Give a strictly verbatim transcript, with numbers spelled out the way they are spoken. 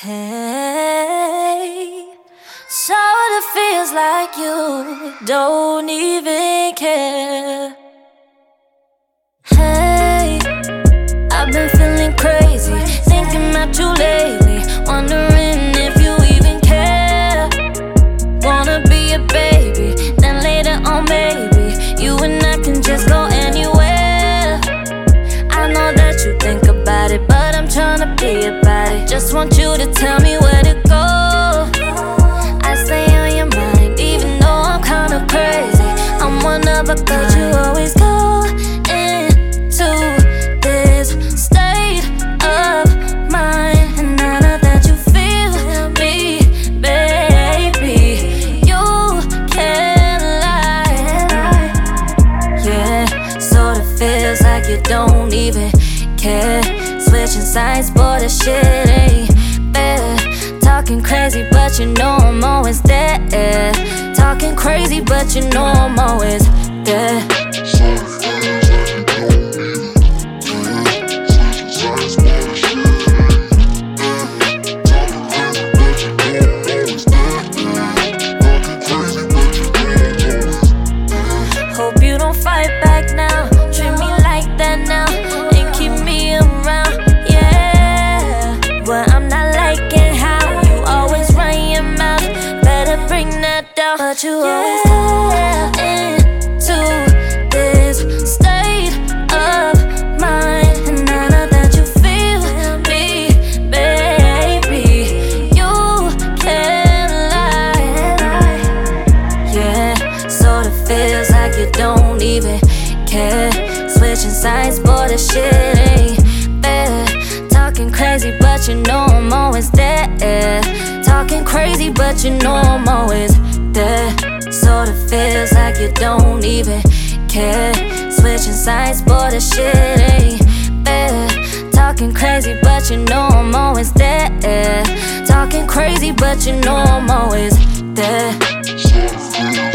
Hey, sorta feels like you don't even care. Hey, I've been feeling crazy, thinking about you lately, wondering if you even care. Wanna be a baby, then later on maybe you and I can just go anywhere. I know that you think about it, but I'm tryna be about it. Just want you to tell me where to go. I stay on your mind, even though I'm kinda crazy. I'm one of a kind. You always go into this state of mind, and I know that you feel me, baby. You can't lie. Yeah, sorta feels like you don't even care. Switching sides, boy, this shit ain't fair. Talking crazy, but you know I'm always there. Talking crazy, but you know I'm always there. Hope you don't fight back now. Treat me like that now and keep me around. Yeah, but I'm not liking how you always run your mouth. Better bring that down. But you always go into this state of mind, and I know that you feel me, baby. You can't lie. Yeah, sorta feels like you don't even care. Switching sides, boy, this shit ain't fair. Talking crazy, but you know I'm always there. Talking crazy, but you know I'm always there. Sorta feels like you don't even care. Switching sides, boy, this shit ain't fair. Talking crazy, but you know I'm always there. Talking crazy, but you know I'm always there.